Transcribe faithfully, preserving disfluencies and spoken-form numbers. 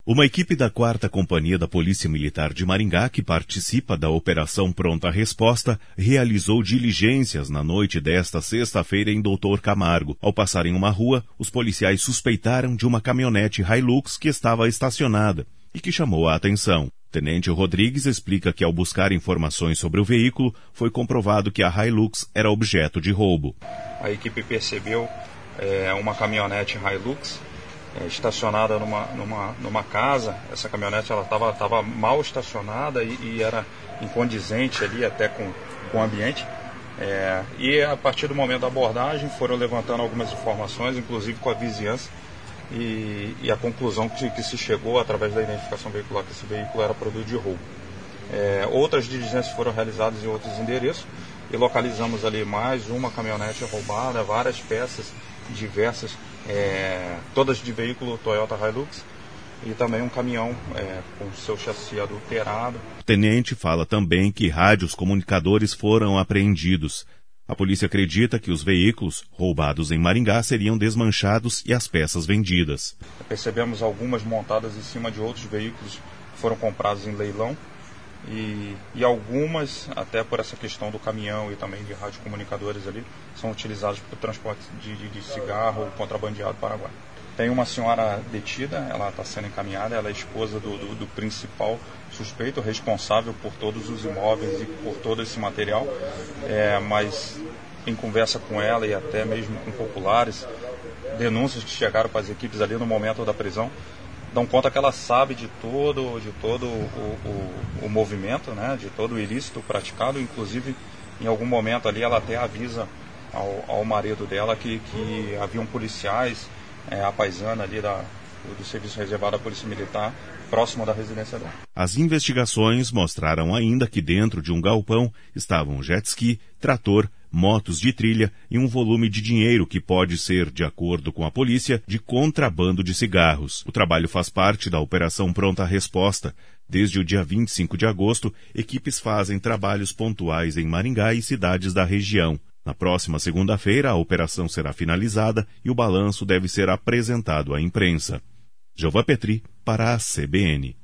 Uma equipe da quarta Companhia da Polícia Militar de Maringá, que participa da Operação Pronta Resposta, realizou diligências na noite desta sexta-feira em Doutor Camargo. Ao passar em uma rua, os policiais suspeitaram de uma caminhonete Hilux que estava estacionada e que chamou a atenção. Tenente Rodrigues explica que, ao buscar informações sobre o veículo, foi comprovado que a Hilux era objeto de roubo. A equipe percebeu é, uma caminhonete Hilux É, estacionada numa, numa, numa casa. Essa caminhonete ela estava tava mal estacionada e, e era incondizente ali até com, com o ambiente. É, e a partir do momento da abordagem foram levantando algumas informações, inclusive com a vizinhança, e, e a conclusão que, que se chegou através da identificação veicular que esse veículo era produto de roubo. É, outras diligências foram realizadas em outros endereços e localizamos ali mais uma caminhonete roubada, várias peças diversas, é, todas de veículo Toyota Hilux, e também um caminhão é, com seu chassi adulterado. O tenente fala também que rádios comunicadores foram apreendidos. A polícia acredita que os veículos roubados em Maringá seriam desmanchados e as peças vendidas. Percebemos algumas montadas em cima de outros veículos que foram comprados em leilão. E, e algumas, até por essa questão do caminhão e também de radiocomunicadores ali, são utilizados para o transporte de, de, de cigarro contrabandeado Paraguai. Tem uma senhora detida, ela está sendo encaminhada, ela é esposa do, do, do principal suspeito, responsável por todos os imóveis e por todo esse material, é, mas em conversa com ela e até mesmo com populares, denúncias que chegaram para as equipes ali no momento da prisão, dão conta que ela sabe de todo, de todo o, o, o movimento, né, de todo o ilícito praticado, inclusive em algum momento ali ela até avisa ao, ao marido dela que, que haviam policiais, é, a paisana ali da, do Serviço Reservado da Polícia Militar, próximo da residência dela. As investigações mostraram ainda que dentro de um galpão estavam jet ski, trator, motos de trilha e um volume de dinheiro que pode ser, de acordo com a polícia, de contrabando de cigarros. O trabalho faz parte da Operação Pronta Resposta. Desde o dia vinte e cinco de agosto, equipes fazem trabalhos pontuais em Maringá e cidades da região. Na próxima segunda-feira, a operação será finalizada e o balanço deve ser apresentado à imprensa. Giova Petri, para a C B N.